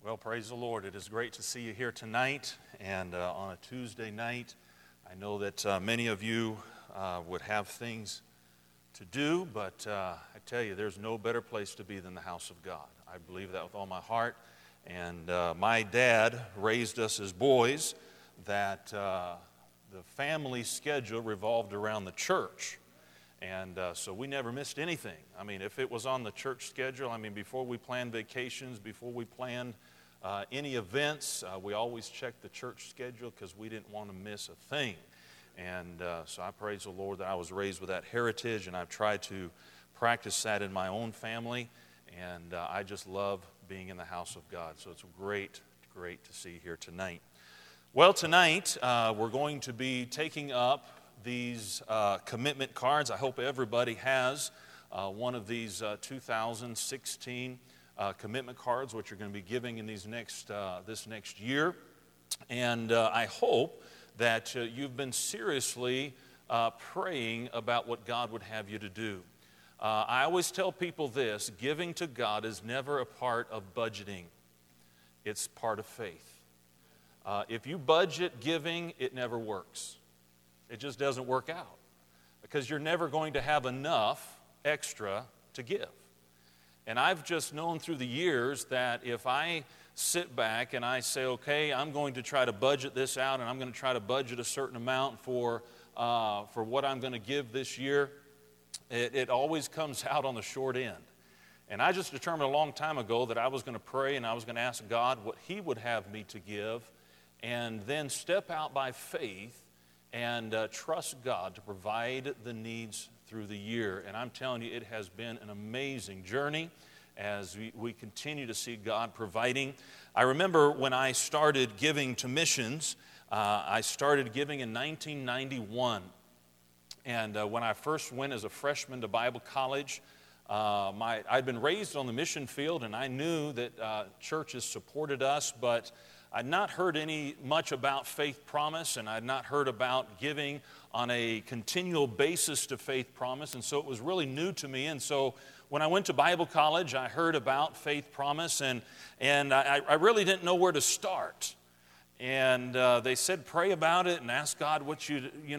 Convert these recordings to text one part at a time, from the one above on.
Well, praise the Lord. It is great to see you here tonight and on a Tuesday night. I know that many of you would have things to do, but I tell you, there's no better place to be than the house of God. I believe that with all my heart. And my dad raised us as boys that the family schedule revolved around the church. And so we never missed anything. I mean, if it was on the church schedule, before we planned vacations, before we planned any events, we always checked the church schedule because we didn't want to miss a thing. And so I praise the Lord that I was raised with that heritage, and I've tried to practice that in my own family. And I just love being in the house of God. So it's great to see you here tonight. Well, tonight we're going to be taking up these commitment cards. I hope everybody has one of these 2016 commitment cards, which you're going to be giving in this next year. And I hope that you've been seriously praying about what God would have you to do. I always tell people this: giving to God is never a part of budgeting. It's part of faith. If you budget giving, it never works. It just doesn't work out because you're never going to have enough extra to give. And I've just known through the years that if I sit back and I say, okay, I'm going to try to budget this out and I'm going to try to budget a certain amount for what I'm going to give this year, it always comes out on the short end. And I just determined a long time ago that I was going to pray and I was going to ask God what He would have me to give, and then step out by faith and trust God to provide the needs through the year. And I'm telling you, it has been an amazing journey as we continue to see God providing. I remember when I started giving to missions, I started giving in 1991. And when I first went as a freshman to Bible college, I'd been raised on the mission field, and I knew that churches supported us, but I'd not heard much about Faith Promise, and I'd not heard about giving on a continual basis to Faith Promise, and so it was really new to me. And so when I went to Bible college, I heard about Faith Promise, and I really didn't know where to start. And they said, pray about it and ask God what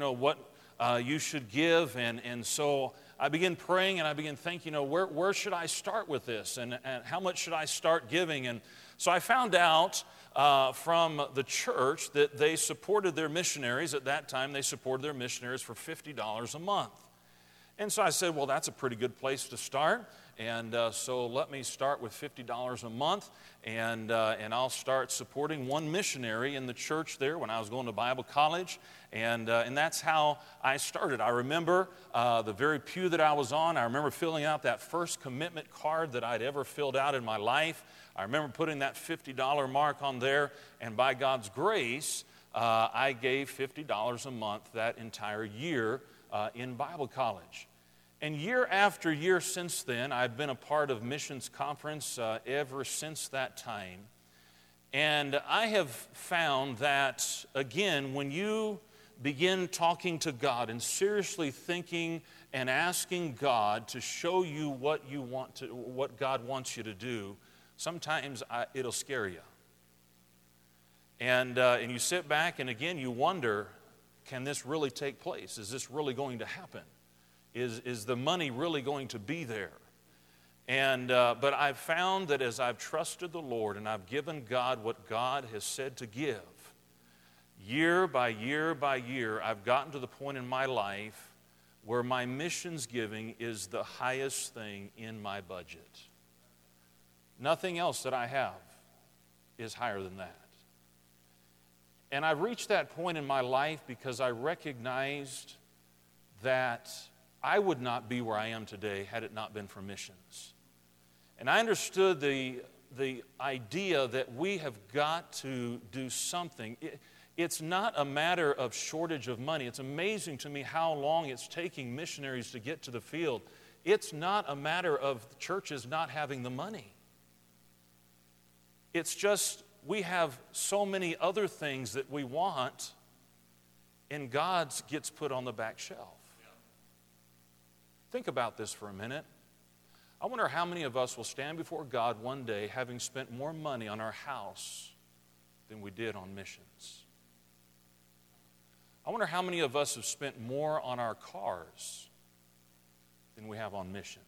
you should give. And so I began praying, and I began thinking, where should I start with this, and how much should I start giving? And so I found out from the church that they supported their missionaries. At that time, they supported their missionaries for $50 a month. And so I said, well, that's a pretty good place to start. And so let me start with $50 a month, and I'll start supporting one missionary in the church there when I was going to Bible college. And that's how I started. I remember the very pew that I was on. I remember filling out that first commitment card that I'd ever filled out in my life. I remember putting that $50 mark on there, and by God's grace, I gave $50 a month that entire year in Bible college. And year after year since then, I've been a part of missions conference ever since that time. And I have found that, again, when you begin talking to God and seriously thinking and asking God to show you what God wants you to do, sometimes it'll scare you. And you sit back and again you wonder, can this really take place? Is this really going to happen? Is the money really going to be there? And but I've found that as I've trusted the Lord and I've given God what God has said to give, year by year by year, I've gotten to the point in my life where my missions giving is the highest thing in my budget. Nothing else that I have is higher than that. And I've reached that point in my life because I recognized that I would not be where I am today had it not been for missions. And I understood the idea that we have got to do something. It's not a matter of shortage of money. It's amazing to me how long it's taking missionaries to get to the field. It's not a matter of churches not having the money. It's just we have so many other things that we want, and God's gets put on the back shelf. Think about this for a minute. I wonder how many of us will stand before God one day having spent more money on our house than we did on missions. I wonder how many of us have spent more on our cars than we have on missions.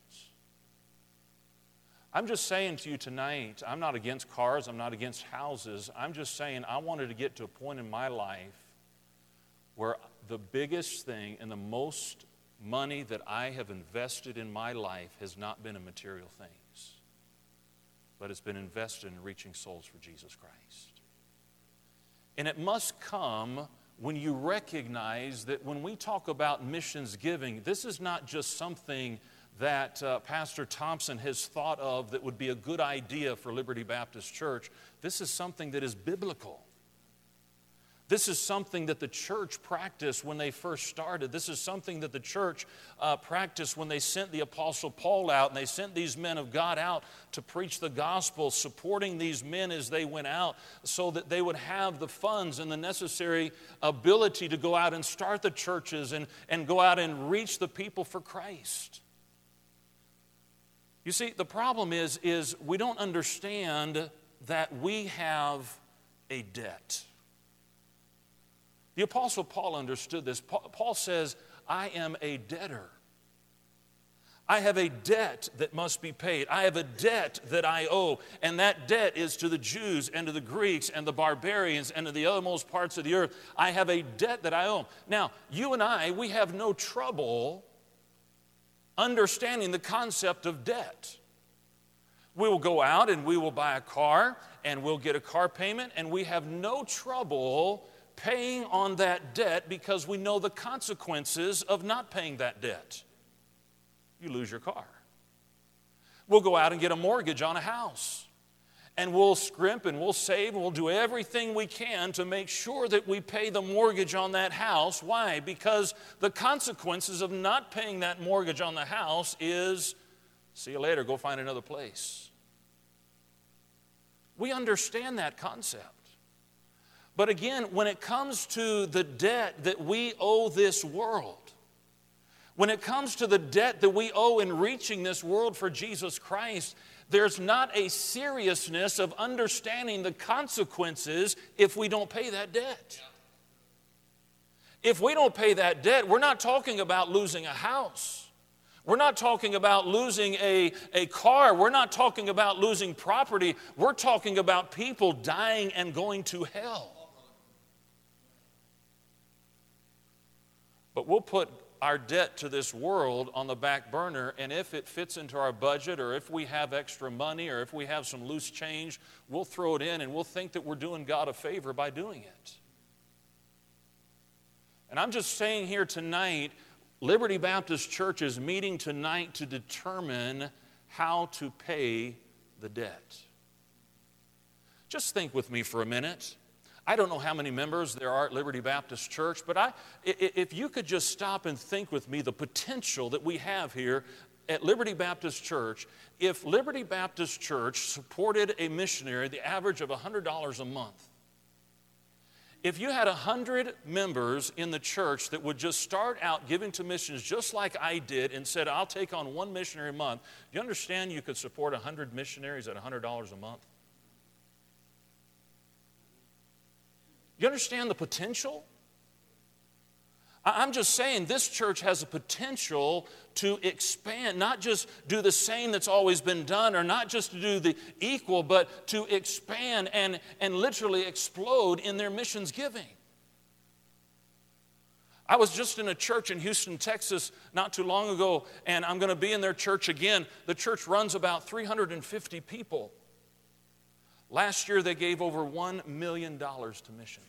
I'm just saying to you tonight, I'm not against cars, I'm not against houses. I'm just saying I wanted to get to a point in my life where the biggest thing and the most money that I have invested in my life has not been in material things, but it's been invested in reaching souls for Jesus Christ. And it must come when you recognize that when we talk about missions giving, this is not just something that Pastor Thompson has thought of that would be a good idea for Liberty Baptist Church. This is something that is biblical. This is something that the church practiced when they first started. This is something that the church practiced when they sent the Apostle Paul out, and they sent these men of God out to preach the gospel, supporting these men as they went out so that they would have the funds and the necessary ability to go out and start the churches and go out and reach the people for Christ. You see, the problem is we don't understand that we have a debt. The Apostle Paul understood this. Paul says, I am a debtor. I have a debt that must be paid. I have a debt that I owe. And that debt is to the Jews and to the Greeks and the barbarians and to the othermost parts of the earth. I have a debt that I owe. Now, you and I, we have no trouble understanding the concept of debt. We will go out and we will buy a car and we'll get a car payment, and we have no trouble paying on that debt because we know the consequences of not paying that debt. You lose your car. We'll go out and get a mortgage on a house. And we'll scrimp and we'll save and we'll do everything we can to make sure that we pay the mortgage on that house. Why? Because the consequences of not paying that mortgage on the house is, see you later, go find another place. We understand that concept. But again, when it comes to the debt that we owe this world, when it comes to the debt that we owe in reaching this world for Jesus Christ, there's not a seriousness of understanding the consequences if we don't pay that debt. If we don't pay that debt, we're not talking about losing a house. We're not talking about losing a car. We're not talking about losing property. We're talking about people dying and going to hell. But we'll put our debt to this world on the back burner, and if it fits into our budget, or if we have extra money, or if we have some loose change, we'll throw it in and we'll think that we're doing God a favor by doing it. And I'm just saying here tonight, Liberty Baptist Church is meeting tonight to determine how to pay the debt. Just think with me for a minute. I don't know how many members there are at Liberty Baptist Church, but if you could just stop and think with me the potential that we have here at Liberty Baptist Church. If Liberty Baptist Church supported a missionary, the average of $100 a month, if you had 100 members in the church that would just start out giving to missions just like I did and said, I'll take on one missionary a month, do you understand you could support 100 missionaries at $100 a month? You understand the potential? I'm just saying this church has a potential to expand, not just do the same that's always been done, or not just to do the equal, but to expand and literally explode in their missions giving. I was just in a church in Houston, Texas not too long ago, and I'm going to be in their church again. The church runs about 350 people. Last year they gave over $1 million to missions.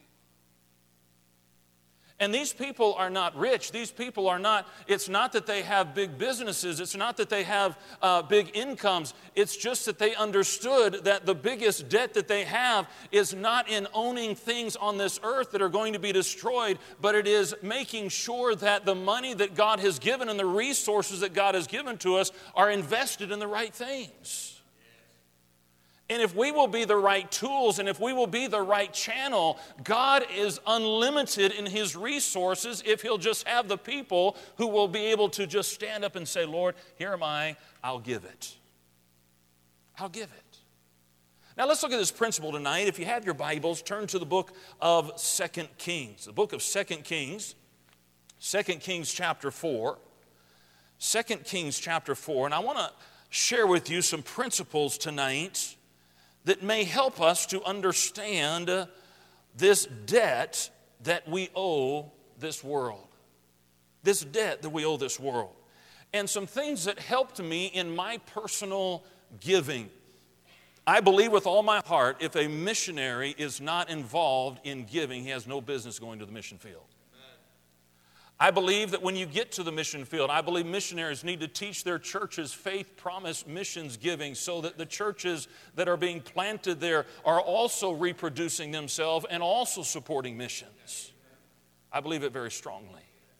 And these people are not rich. These people are not, it's not that they have big businesses. It's not that they have big incomes. It's just that they understood that the biggest debt that they have is not in owning things on this earth that are going to be destroyed, but it is making sure that the money that God has given and the resources that God has given to us are invested in the right things. And if we will be the right tools and if we will be the right channel, God is unlimited in His resources if He'll just have the people who will be able to just stand up and say, Lord, here am I, I'll give it. I'll give it. Now let's look at this principle tonight. If you have your Bibles, turn to the book of 2 Kings. The book of 2 Kings, 2 Kings chapter 4. 2 Kings chapter 4. And I want to share with you some principles tonight that may help us to understand this debt that we owe this world. This debt that we owe this world. And some things that helped me in my personal giving. I believe with all my heart, if a missionary is not involved in giving, he has no business going to the mission field. I believe that when you get to the mission field, I believe missionaries need to teach their churches faith, promise, missions giving so that the churches that are being planted there are also reproducing themselves and also supporting missions. I believe it very strongly.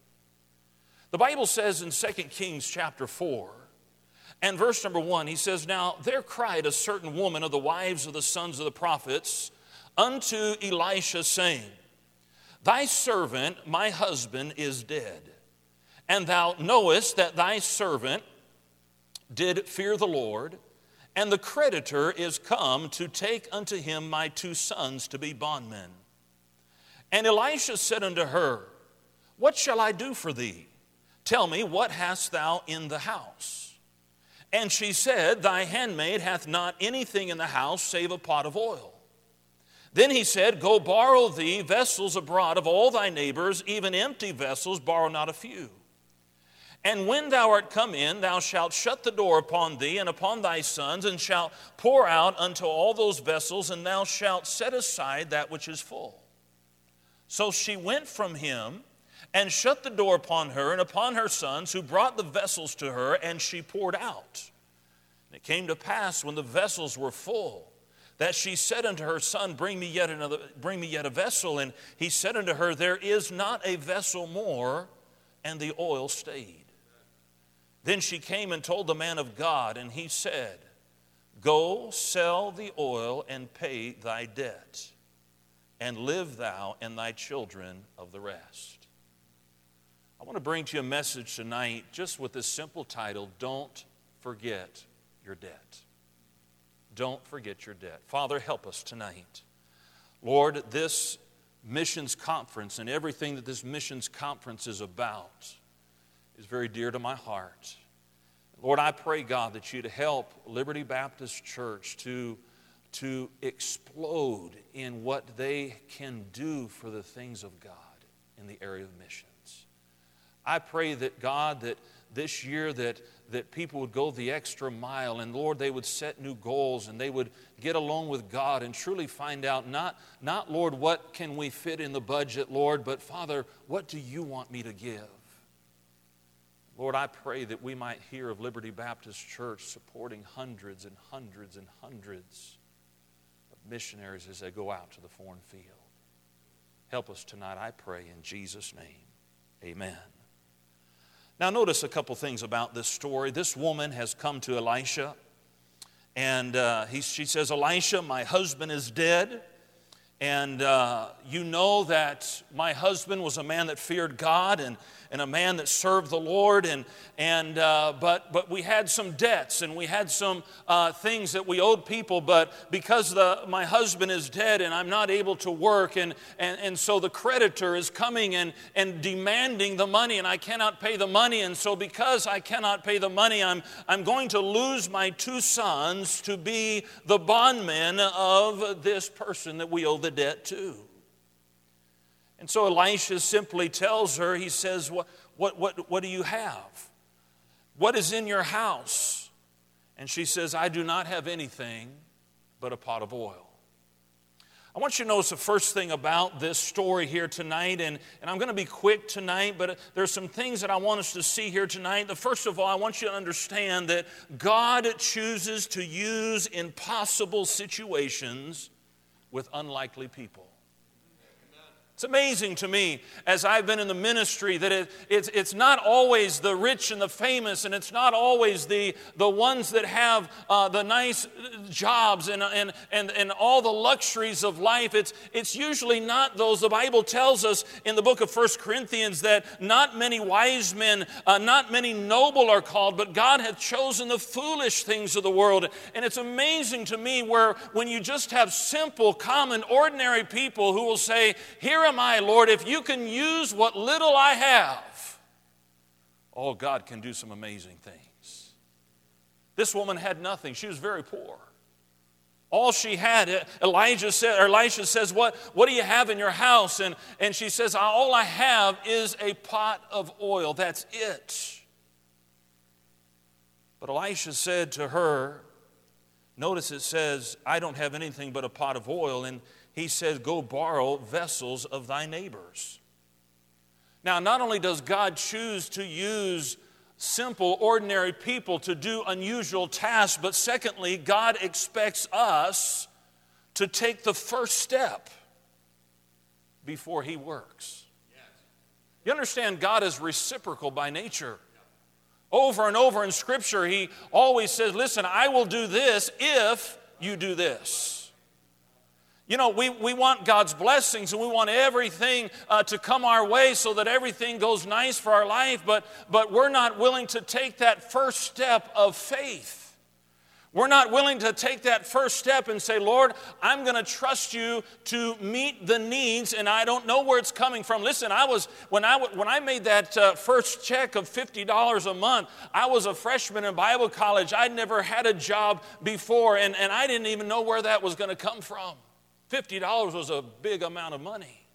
The Bible says in 2 Kings chapter 4 and verse number 1, he says, Now there cried a certain woman of the wives of the sons of the prophets unto Elisha, saying, Thy servant, my husband, is dead. And thou knowest that thy servant did fear the Lord, and the creditor is come to take unto him my 2 sons to be bondmen. And Elisha said unto her, What shall I do for thee? Tell me, what hast thou in the house? And she said, Thy handmaid hath not anything in the house save a pot of oil. Then he said, Go borrow thee vessels abroad of all thy neighbors, even empty vessels, borrow not a few. And when thou art come in, thou shalt shut the door upon thee and upon thy sons, and shalt pour out unto all those vessels, and thou shalt set aside that which is full. So she went from him, and shut the door upon her and upon her sons, who brought the vessels to her, and she poured out. And it came to pass, when the vessels were full, that she said unto her son, Bring me yet a vessel. And he said unto her, There is not a vessel more, and the oil stayed. Then she came and told the man of God, and he said, Go, sell the oil, and pay thy debt, and live thou and thy children of the rest. I want to bring to you a message tonight just with this simple title, Don't Forget Your Debt. Don't forget your debt. Father, help us tonight. Lord, this missions conference and everything that this missions conference is about is very dear to my heart. Lord, I pray, God, that you'd help Liberty Baptist Church to explode in what they can do for the things of God in the area of missions. I pray that, God, that this year that people would go the extra mile, and Lord, they would set new goals, and they would get along with God and truly find out not Lord, what can we fit in the budget, Lord, but Father, what do you want me to give? Lord, I pray that we might hear of Liberty Baptist Church supporting hundreds and hundreds and hundreds of missionaries as they go out to the foreign field. Help us tonight, I pray, in Jesus' name. Amen. Now notice a couple things about this story. This woman has come to Elisha, and she says, Elisha, my husband is dead, and you know that my husband was a man that feared God and a man that served the Lord, but we had some debts and we had some things that we owed people, but because my husband is dead and I'm not able to work, and so the creditor is coming and demanding the money, and I cannot pay the money, and so because I cannot pay the money, I'm going to lose my 2 sons to be the bondmen of this person that we owe the debt to. And so Elisha simply tells her, he says, what do you have? What is in your house? And she says, I do not have anything but a pot of oil. I want you to notice the first thing about this story here tonight, and I'm going to be quick tonight, but there's some things that I want us to see here tonight. First of all, I want you to understand that God chooses to use impossible situations with unlikely people. It's amazing to me as I've been in the ministry that it's not always the rich and the famous, and it's not always the ones that have the nice jobs and all the luxuries of life. It's usually not those. The Bible tells us in the book of 1 Corinthians that not many wise men, not many noble are called, but God hath chosen the foolish things of the world. And it's amazing to me when you just have simple, common, ordinary people who will say, here am I, Lord, if you can use what little I have, oh, God can do some amazing things. This woman had nothing. She was very poor. All she had, Elisha says, what do you have in your house? And she says, all I have is a pot of oil. That's it. But Elisha said to her, notice it says, I don't have anything but a pot of oil. And he said, go borrow vessels of thy neighbors. Now, not only does God choose to use simple, ordinary people to do unusual tasks, but secondly, God expects us to take the first step before He works. You understand, God is reciprocal by nature. Over and over in Scripture, He always says, listen, I will do this if you do this. You know, we want God's blessings and we want everything to come our way so that everything goes nice for our life, but we're not willing to take that first step of faith. We're not willing to take that first step and say, Lord, I'm going to trust you to meet the needs, and I don't know where it's coming from. Listen, when I made that first check of $50 a month, I was a freshman in Bible college. I'd never had a job before, and I didn't even know where that was going to come from. $50 was a big amount of money.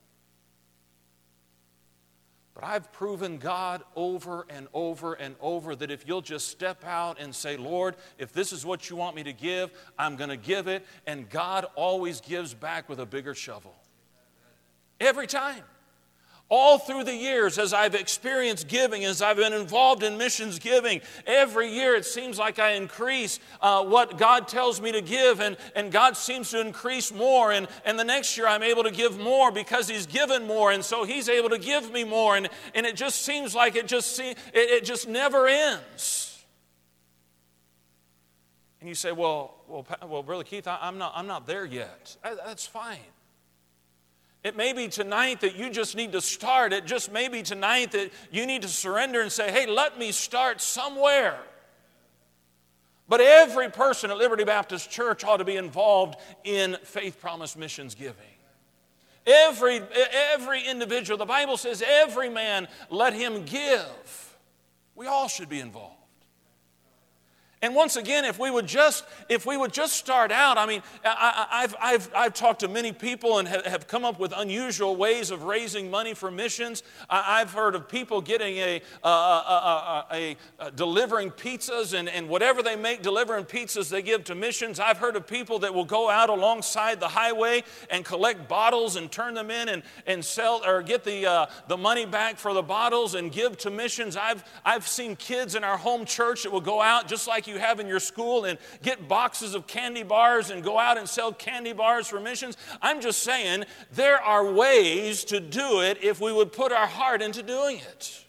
But I've proven God over and over and over that if you'll just step out and say, Lord, if this is what you want me to give, I'm going to give it. And God always gives back with a bigger shovel. Every time. All through the years, as I've experienced giving, as I've been involved in missions giving, every year it seems like I increase what God tells me to give, and God seems to increase more, and the next year I'm able to give more because He's given more, and so He's able to give me more, and it just seems like it just never ends. And you say, well, Brother Keith, I'm not there yet. That's fine. It may be tonight that you just need to start. It just may be tonight that you need to surrender and say, hey, let me start somewhere. But every person at Liberty Baptist Church ought to be involved in Faith Promise Missions giving. Every individual, the Bible says, every man let him give. We all should be involved. And once again, if we would just start out, I mean, I've talked to many people and have come up with unusual ways of raising money for missions. I've heard of people getting delivering pizzas and whatever they make delivering pizzas they give to missions. I've heard of people that will go out alongside the highway and collect bottles and turn them in and sell or get the money back for the bottles and give to missions. I've seen kids in our home church that will go out just like you have in your school and get boxes of candy bars and go out and sell candy bars for missions. I'm just saying there are ways to do it if we would put our heart into doing it.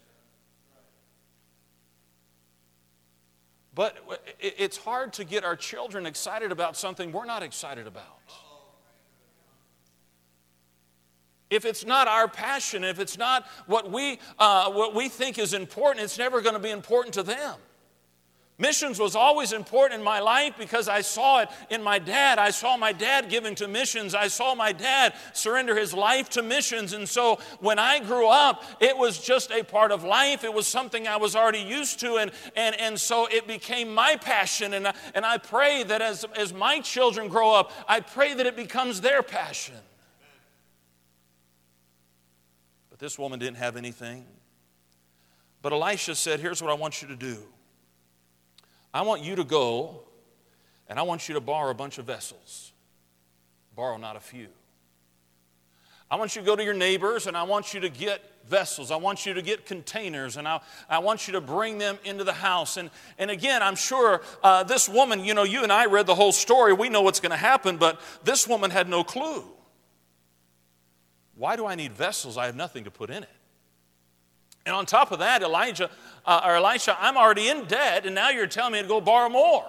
But it's hard to get our children excited about something we're not excited about. If it's not our passion, if it's not what we think is important, it's never going to be important to them. Missions was always important in my life because I saw it in my dad. I saw my dad giving to missions. I saw my dad surrender his life to missions. And so when I grew up, it was just a part of life. It was something I was already used to. And so it became my passion. And I pray that as my children grow up, I pray that it becomes their passion. But this woman didn't have anything. But Elisha said, here's what I want you to do. I want you to go, and I want you to borrow a bunch of vessels. Borrow not a few. I want you to go to your neighbors, and I want you to get vessels. I want you to get containers, and I want you to bring them into the house. And again, I'm sure this woman, you and I read the whole story. We know what's going to happen, but this woman had no clue. Why do I need vessels? I have nothing to put in it. And on top of that, Elisha, I'm already in debt, and now you're telling me to go borrow more.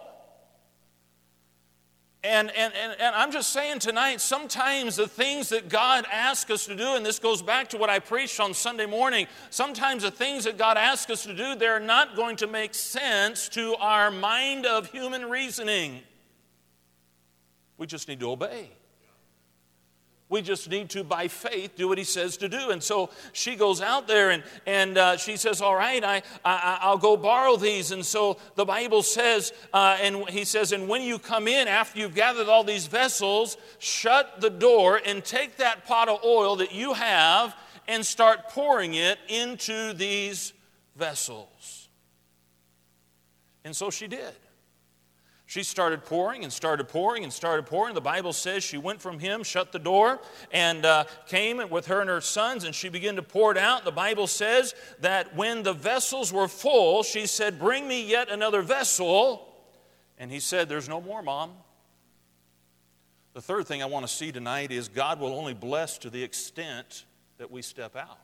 And I'm just saying tonight, sometimes the things that God asks us to do, and this goes back to what I preached on Sunday morning, sometimes the things that God asks us to do, they're not going to make sense to our mind of human reasoning. We just need to obey. We just need to, by faith, do what he says to do. And so she goes out there and she says, all right, I'll go borrow these. And so the Bible says, and he says, and when you come in, after you've gathered all these vessels, shut the door and take that pot of oil that you have and start pouring it into these vessels. And so she did. She started pouring and started pouring and started pouring. The Bible says she went from him, shut the door, and came with her and her sons, and she began to pour it out. The Bible says that when the vessels were full, she said, bring me yet another vessel. And he said, there's no more, Mom. The third thing I want to see tonight is God will only bless to the extent that we step out.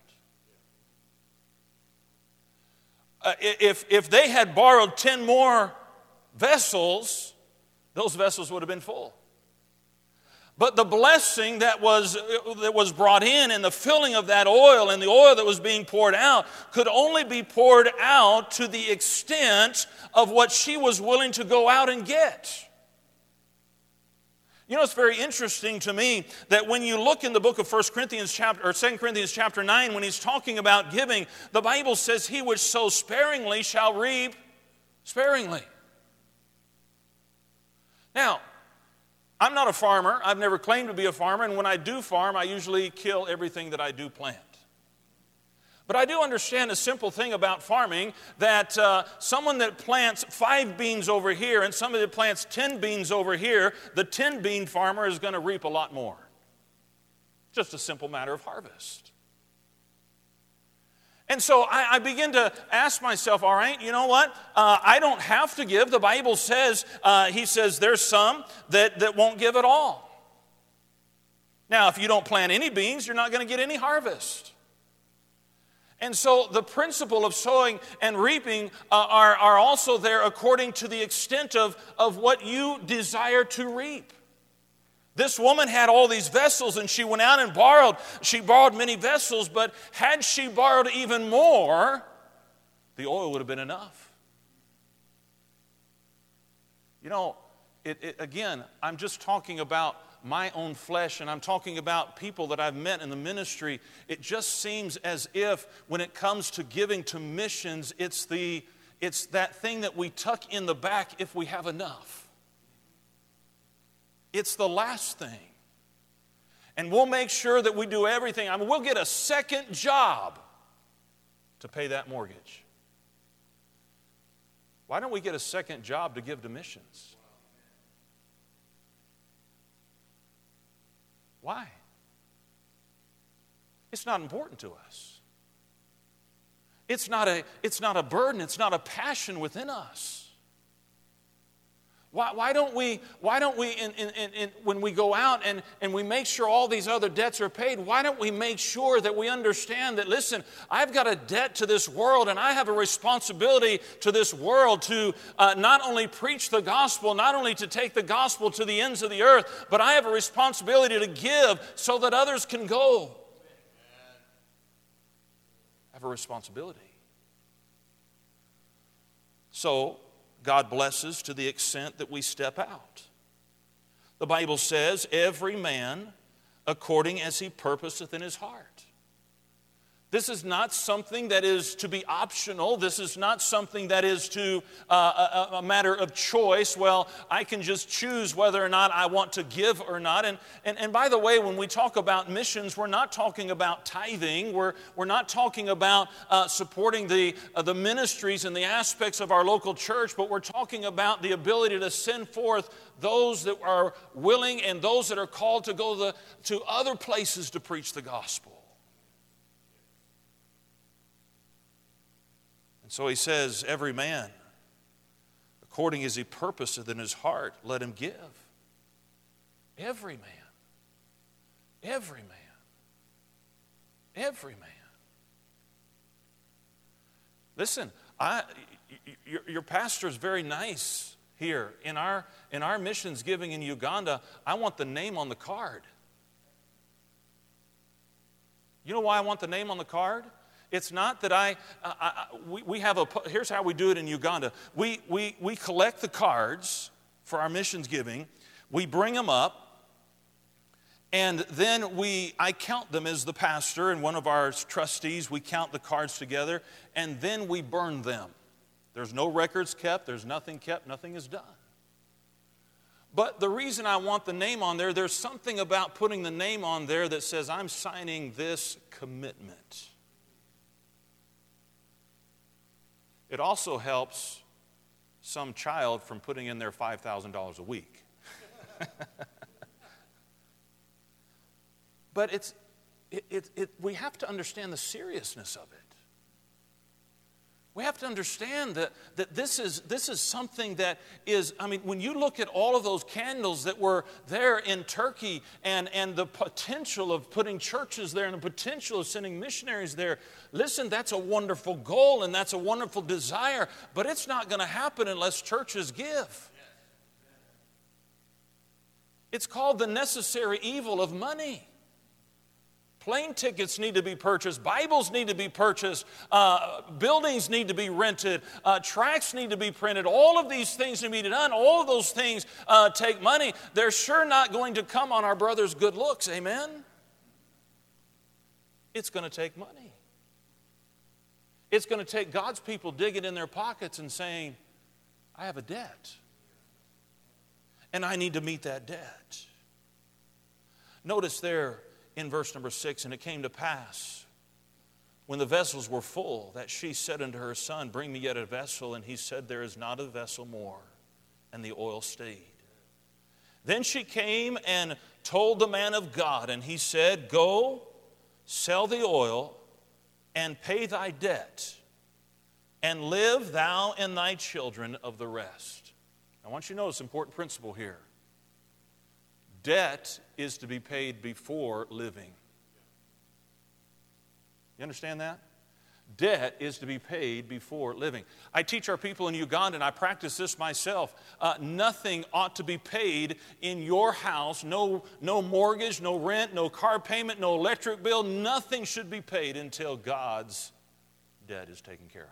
If they had borrowed 10 more vessels, those vessels would have been full. But the blessing that was brought in and the filling of that oil and the oil that was being poured out could only be poured out to the extent of what she was willing to go out and get. You know, it's very interesting to me that when you look in the book of 2 Corinthians chapter 9, when he's talking about giving, the Bible says, he which sows sparingly shall reap sparingly. Now, I'm not a farmer. I've never claimed to be a farmer, and when I do farm, I usually kill everything that I do plant. But I do understand a simple thing about farming, that someone that plants 5 beans over here and somebody that plants 10 beans over here, the 10-bean farmer is going to reap a lot more. Just a simple matter of harvest. And so I begin to ask myself, all right, you know what? I don't have to give. The Bible says, he says there's some that won't give at all. Now, if you don't plant any beans, you're not going to get any harvest. And so the principle of sowing and reaping are also there according to the extent of what you desire to reap. This woman had all these vessels and she went out and borrowed. She borrowed many vessels, but had she borrowed even more, the oil would have been enough. You know, again, I'm just talking about my own flesh, and I'm talking about people that I've met in the ministry. It just seems as if when it comes to giving to missions, it's that thing that we tuck in the back if we have enough. It's the last thing. And we'll make sure that we do everything. I mean, we'll get a second job to pay that mortgage. Why don't we get a second job to give to missions? Why? It's not important to us. It's not a burden. It's not a passion within us. Why don't we when we go out and we make sure all these other debts are paid, why don't we make sure that we understand that, listen, I've got a debt to this world and I have a responsibility to this world to not only preach the gospel, not only to take the gospel to the ends of the earth, but I have a responsibility to give so that others can go. I have a responsibility. So, God blesses to the extent that we step out. The Bible says, every man according as he purposeth in his heart. This is not something that is to be optional. This is not something that is to a matter of choice. Well, I can just choose whether or not I want to give or not. And by the way, when we talk about missions, we're not talking about tithing. We're not talking about supporting the ministries and the aspects of our local church, but we're talking about the ability to send forth those that are willing and those that are called to go to other places to preach the gospel. And so he says, every man, according as he purposeth in his heart, let him give. Every man. Every man. Every man. Listen, your pastor is very nice here. In our missions giving in Uganda, I want the name on the card. You know why I want the name on the card? It's not that we have here's how we do it in Uganda. We collect the cards for our missions giving. We bring them up. And then I count them as the pastor and one of our trustees. We count the cards together, and then we burn them. There's no records kept. There's nothing kept. Nothing is done. But the reason I want the name on there, there's something about putting the name on there that says, I'm signing this commitment. It also helps some child from putting in their $5,000 a week. But we have to understand the seriousness of it. We have to understand that this is something that is, when you look at all of those candles that were there in Turkey and the potential of putting churches there and the potential of sending missionaries there, listen, that's a wonderful goal and that's a wonderful desire, but it's not going to happen unless churches give. It's called the necessary evil of money. Plane tickets need to be purchased. Bibles need to be purchased. Buildings need to be rented. Tracts need to be printed. All of these things need to be done. All of those things take money. They're sure not going to come on our brother's good looks. Amen? It's going to take money. It's going to take God's people digging in their pockets and saying, I have a debt. And I need to meet that debt. Notice there, in verse number 6, and it came to pass, when the vessels were full, that she said unto her son, bring me yet a vessel. And he said, there is not a vessel more. And the oil stayed. Then she came and told the man of God, and he said, go, sell the oil, and pay thy debt, and live thou and thy children of the rest. I want you to notice an important principle here. Debt is to be paid before living. You understand that? Debt is to be paid before living. I teach our people in Uganda, and I practice this myself. Nothing ought to be paid in your house. No mortgage, no rent, no car payment, no electric bill. Nothing should be paid until God's debt is taken care of.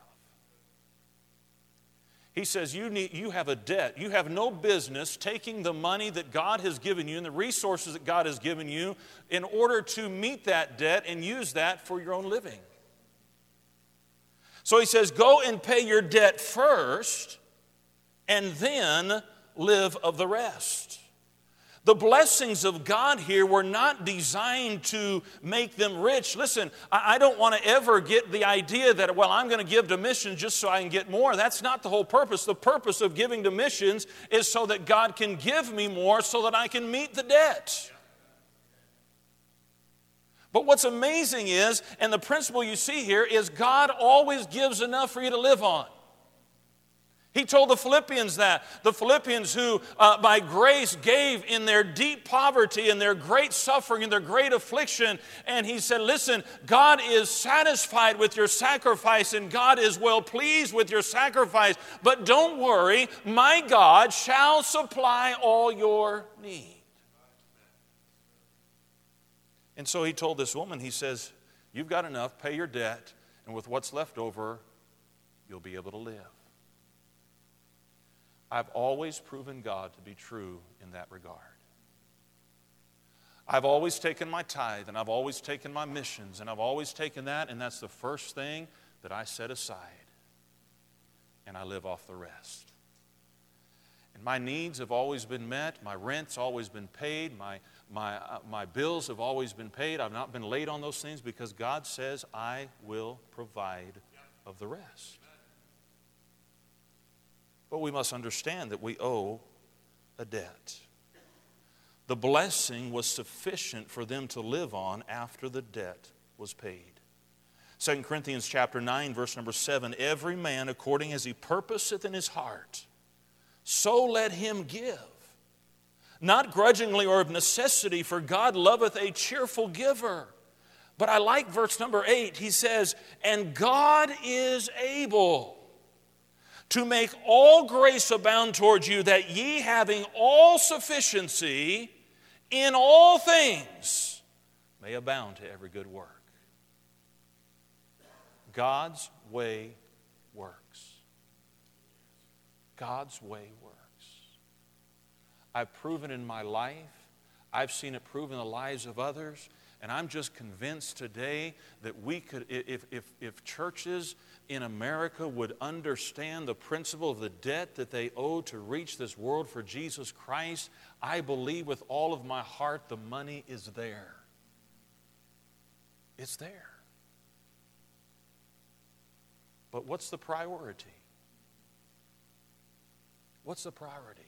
He says you have a debt. You have no business taking the money that God has given you and the resources that God has given you in order to meet that debt and use that for your own living. So he says, go and pay your debt first and then live of the rest. The blessings of God here were not designed to make them rich. Listen, I don't want to ever get the idea that, well, I'm going to give to missions just so I can get more. That's not the whole purpose. The purpose of giving to missions is so that God can give me more so that I can meet the debt. But what's amazing is, and the principle you see here, is God always gives enough for you to live on. He told the Philippians that. The Philippians who by grace gave in their deep poverty and their great suffering and their great affliction. And he said, listen, God is satisfied with your sacrifice and God is well pleased with your sacrifice. But don't worry, my God shall supply all your need. And so he told this woman, he says, you've got enough, pay your debt, and with what's left over, you'll be able to live. I've always proven God to be true in that regard. I've always taken my tithe, and I've always taken my missions, and I've always taken that, and that's the first thing that I set aside. And I live off the rest. And my needs have always been met. My rent's always been paid. My bills have always been paid. I've not been late on those things because God says, I will provide of the rest. But we must understand that we owe a debt. The blessing was sufficient for them to live on after the debt was paid. 2 Corinthians chapter 9, verse number 7, every man according as he purposeth in his heart, so let him give. Not grudgingly or of necessity, for God loveth a cheerful giver. But I like verse number 8. He says, and God is able to make all grace abound towards you, that ye, having all sufficiency in all things, may abound to every good work. God's way works. God's way works. I've proven in my life, I've seen it proven in the lives of others, and I'm just convinced today that we could, if churches in America would understand the principle of the debt that they owe to reach this world for Jesus Christ, I believe with all of my heart the money is there. It's there. But what's the priority? What's the priority?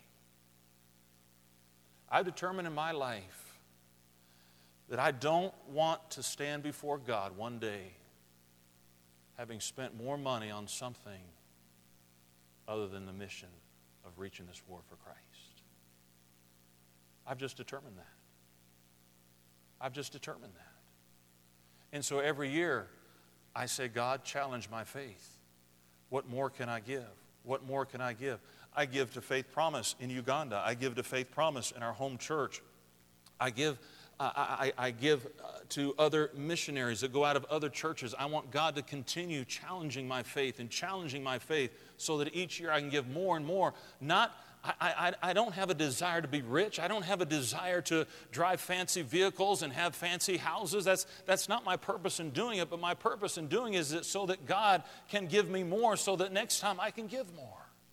I've determined in my life that I don't want to stand before God one day having spent more money on something other than the mission of reaching this world for Christ. I've just determined that. I've just determined that. And so every year I say, God, challenge my faith. What more can I give? What more can I give? I give to Faith Promise in Uganda. I give to Faith Promise in our home church. I give to other missionaries that go out of other churches. I want God to continue challenging my faith and challenging my faith so that each year I can give more and more. I don't have a desire to be rich. I don't have a desire to drive fancy vehicles and have fancy houses. That's not my purpose in doing it, but my purpose in doing it is so that God can give me more so that next time I can give more.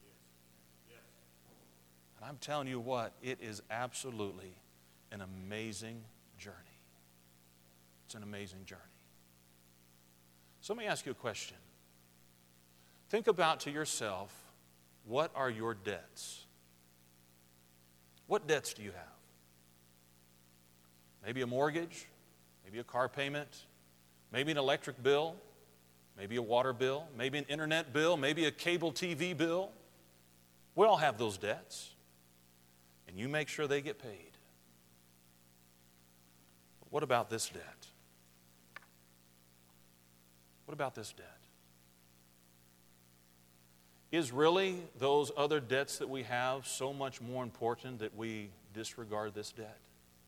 And I'm telling you what, it is absolutely an amazing journey. It's an amazing journey. So let me ask you a question. Think about to yourself, what are your debts? What debts do you have? Maybe a mortgage, maybe a car payment, maybe an electric bill, maybe a water bill, maybe an internet bill, maybe a cable TV bill. We all have those debts. And you make sure they get paid. But what about this debt? What about this debt? Is really those other debts that we have so much more important that we disregard this debt?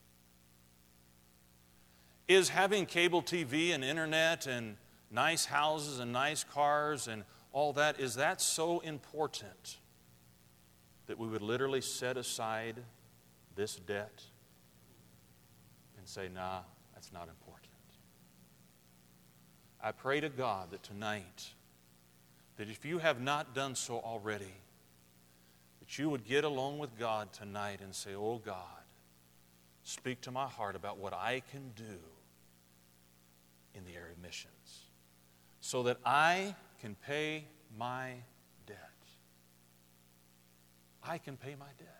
Is having cable TV and internet and nice houses and nice cars and all that, is that so important that we would literally set aside this debt and say, nah, that's not important? I pray to God that tonight, that if you have not done so already, that you would get along with God tonight and say, oh God, speak to my heart about what I can do in the area of missions so that I can pay my debt. I can pay my debt.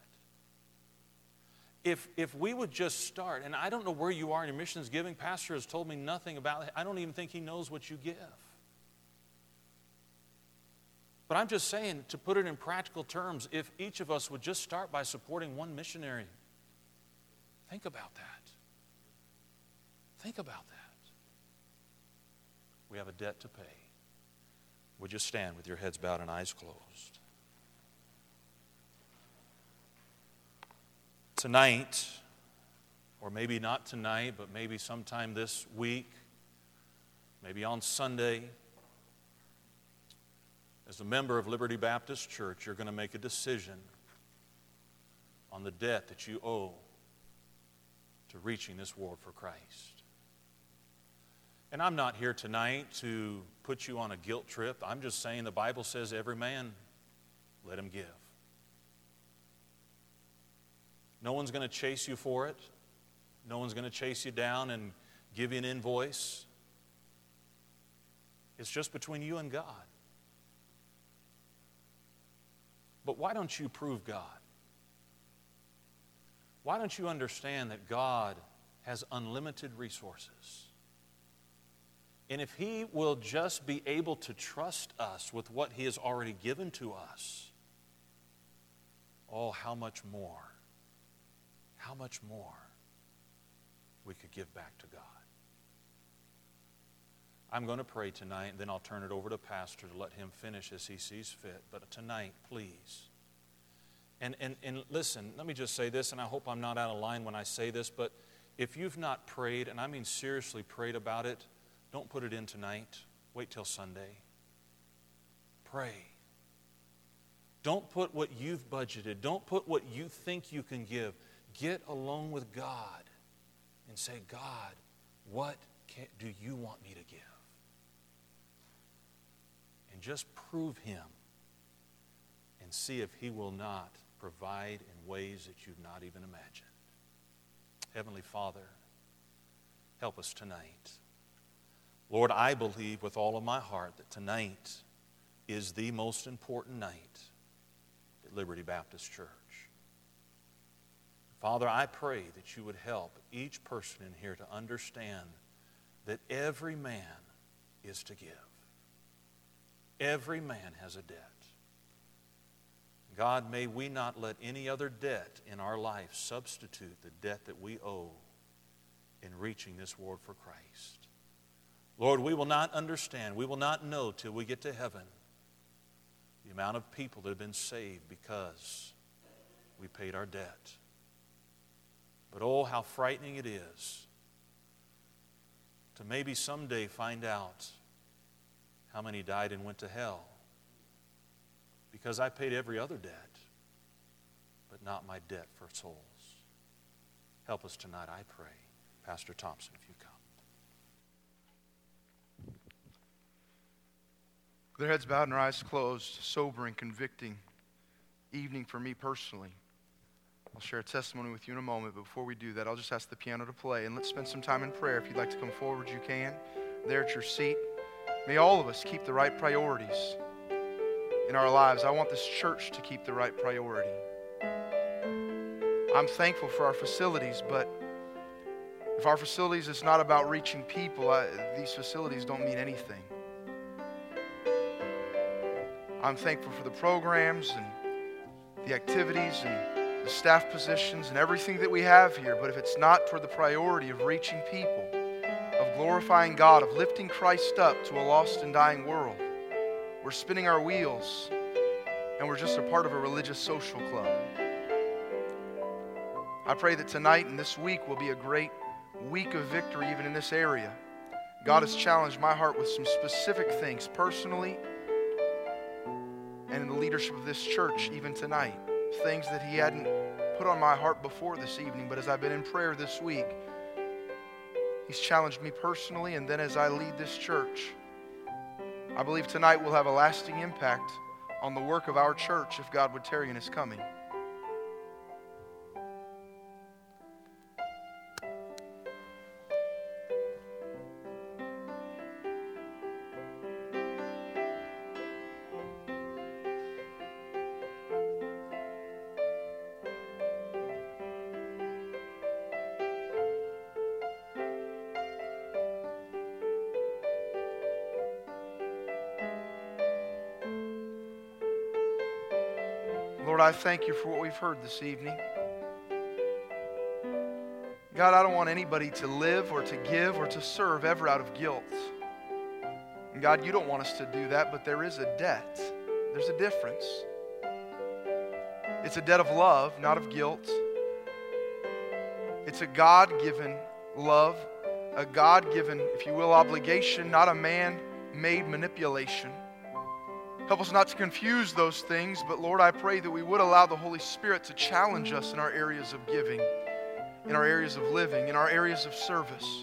If we would just start, and I don't know where you are in your missions giving, Pastor has told me nothing about it. I don't even think he knows what you give. But I'm just saying, to put it in practical terms, if each of us would just start by supporting one missionary, think about that. Think about that. We have a debt to pay. Would you stand with your heads bowed and eyes closed? Tonight, or maybe not tonight, but maybe sometime this week, maybe on Sunday, as a member of Liberty Baptist Church, you're going to make a decision on the debt that you owe to reaching this world for Christ. And I'm not here tonight to put you on a guilt trip. I'm just saying the Bible says every man, let him give. No one's going to chase you for it. No one's going to chase you down and give you an invoice. It's just between you and God. But why don't you prove God? Why don't you understand that God has unlimited resources? And if He will just be able to trust us with what He has already given to us, oh, how much more we could give back to God. I'm going to pray tonight, and then I'll turn it over to Pastor to let him finish as he sees fit. But tonight, please. And listen, let me just say this, and I hope I'm not out of line when I say this, but if you've not prayed, and I mean seriously prayed about it, don't put it in tonight. Wait till Sunday. Pray. Don't put what you've budgeted. Don't put what you think you can give. Get alone with God and say, God, what do you want me to give? And just prove Him and see if He will not provide in ways that you've not even imagined. Heavenly Father, help us tonight. Lord, I believe with all of my heart that tonight is the most important night at Liberty Baptist Church. Father, I pray that you would help each person in here to understand that every man is to give. Every man has a debt. God, may we not let any other debt in our life substitute the debt that we owe in reaching this world for Christ. Lord, we will not understand, we will not know till we get to heaven the amount of people that have been saved because we paid our debt. But oh, how frightening it is to maybe someday find out how many died and went to hell because I paid every other debt, but not my debt for souls. Help us tonight, I pray. Pastor Thompson, if you come. With their heads bowed and their eyes closed, sobering, convicting evening for me personally. I'll share a testimony with you in a moment, but before we do that, I'll just ask the piano to play, and let's spend some time in prayer. If you'd like to come forward, you can. There at your seat. May all of us keep the right priorities in our lives. I want this church to keep the right priority. I'm thankful for our facilities, but if our facilities is not about reaching people, these facilities don't mean anything. I'm thankful for the programs and the activities and the staff positions and everything that we have here, but if it's not toward the priority of reaching people, of glorifying God, of lifting Christ up to a lost and dying world, we're spinning our wheels and we're just a part of a religious social club. I pray that tonight and this week will be a great week of victory even in this area. God has challenged my heart with some specific things personally and in the leadership of this church even tonight. Things that He hadn't put on my heart before this evening, but as I've been in prayer this week, He's challenged me personally, and then as I lead this church, I believe tonight will have a lasting impact on the work of our church if God would tarry in His coming. Lord, I thank you for what we've heard this evening. God, I don't want anybody to live or to give or to serve ever out of guilt. And God, you don't want us to do that, but there is a debt. There's a difference. It's a debt of love, not of guilt. It's a God-given love, a God-given, if you will, obligation, not a man-made manipulation. Help us not to confuse those things, but Lord, I pray that we would allow the Holy Spirit to challenge us in our areas of giving, in our areas of living, in our areas of service.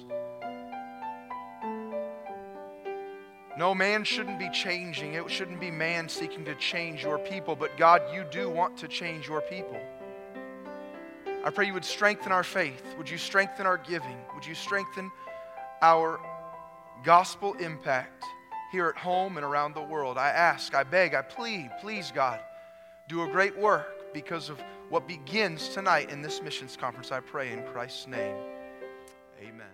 No, man shouldn't be changing. It shouldn't be man seeking to change your people, but God, you do want to change your people. I pray you would strengthen our faith. Would you strengthen our giving? Would you strengthen our gospel impact here at home and around the world? I ask, I beg, I plead, please God, do a great work because of what begins tonight in this missions conference. I pray in Christ's name. Amen.